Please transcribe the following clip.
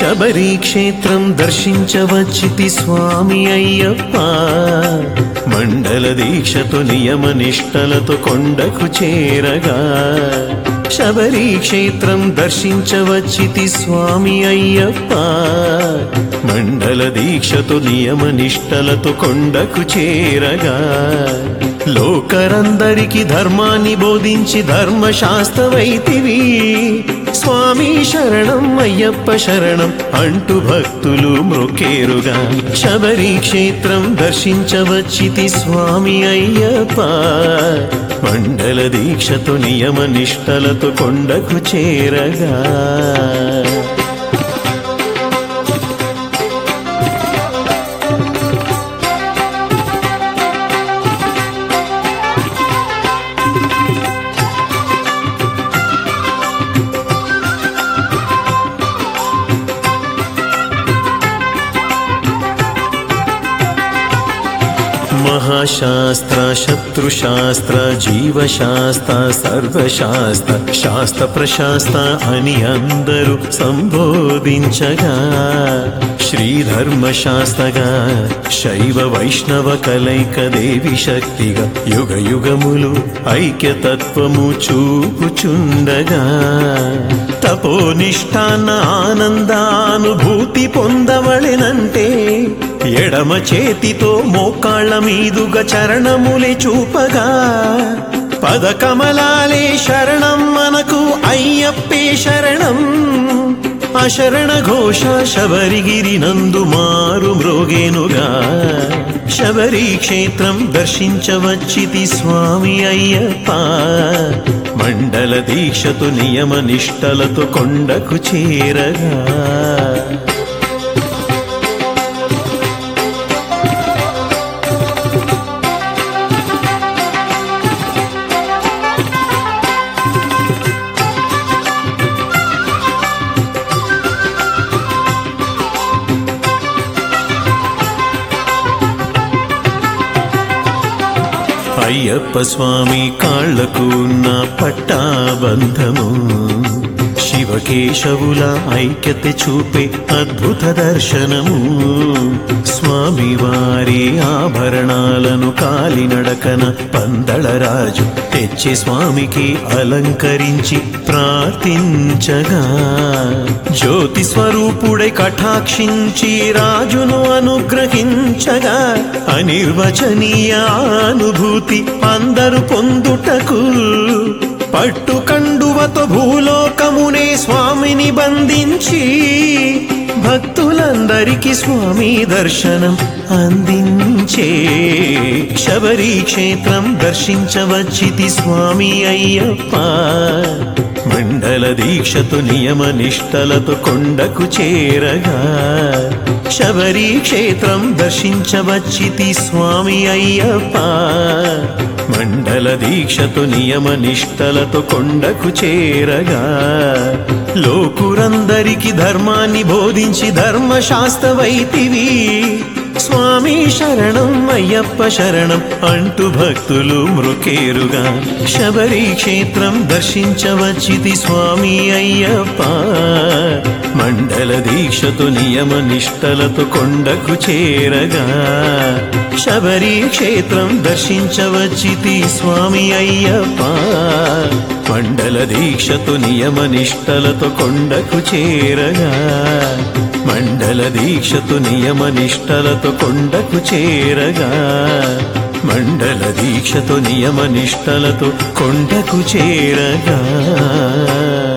శబరి క్షేత్రం దర్శించవచ్చితి స్వామి అయ్యప్ప మండల దీక్షతో నియమ నిష్టలతో కొండకు చేరగా శబరి క్షేత్రం దర్శించవచ్చితి స్వామి అయ్యప్ప మండల దీక్షతో నియమ నిష్టలతో కొండకు చేరగా లోకరందరికి ధర్మాన్ని బోధించి ధర్మశాస్త్రవైతివి స్వామి శరణం అయ్యప్ప శరణం అంటూ భక్తులు మ్రొక్కేరుగా శబరి క్షేత్రం దర్శించవచ్చితి స్వామి అయ్యప్ప మండల దీక్షతో నియమ నిష్టలతో కొండకు చేరగా మహాశాస్త్ర శత్రుశాస్త్ర జీవశాస్త్ర సర్వశాస్త్ర శాస్త్ర ప్రశాస్త్ర అని అందరూ సంబోధించగా శ్రీధర్మశాస్త్రగా శైవ వైష్ణవ కలైక దేవి శక్తిగా యుగ యుగములు ఐక్యతత్వము చూపుచుండగా తపోనిష్టాన ఆనందానుభూతి పొందవలెనంటే ఎడమ చేతితో మోకాళ్ళ మీదుగా చరణములే చూపగా పదకమలాలే శరణం మనకు అయ్యప్పే శరణం అశరణ ఘోష శబరిగిరి నందు మారు మ్రోగేనుగా శబరి క్షేత్రం దర్శించవచ్చితి స్వామి అయ్యప్ప మండల దీక్షతో నియమ నిష్టలతో కొండకు చేరగా అయ్యప్ప స్వామి కాళ్లకు ఉన్న పట్టాబంధము శివకేశవుల ఐక్యత చూపే అద్భుత దర్శనము స్వామి వారి ఆభరణాలను కాలినడకన పందళరాజు తెచ్చి స్వామికి అలంకరించి ప్రార్థించగా జ్యోతి స్వరూపుడై కటాక్షించి రాజును అనుగ్రహించగా అనిర్వచనీయ అనుభూతి అందరూ పొందుటకు పట్టు కండువతో భూలోకమునే స్వామిని బంధించి భక్తులందరికీ స్వామి దర్శనం అందించే శబరి క్షేత్రం దర్శించవచ్చితి స్వామి అయ్యప్ప మండల దీక్షతో నియమ నిష్టలతో కొండకు చేరగా శబరి క్షేత్రం దర్శించవచ్చితి స్వామి అయ్యప్ప మండల దీక్షతో నియమ నిష్టలతో కొండకు చేరగా లోకురందరికి ధర్మాన్ని బోధించి ధర్మశాస్త్రవైతివి స్వామి శరణం అయ్యప్ప శరణం అంటూ భక్తులు మ్రొక్కేరుగా శబరి క్షేత్రం దర్శించవచ్చితి స్వామి అయ్యప్ప మండల దీక్షతో నియమ నిష్టలతో కొండకు చేరగా శబరి క్షేత్రం దర్శించవచ్చితి స్వామి అయ్యప్ప మండల దీక్షతో నియమ నిష్టలతో కొండకు చేరగా మండల దీక్షతో నియమ నిష్టలతో కొండకు చేరగా మండల దీక్షతో నియమ నిష్టలతో కొండకు చేరగా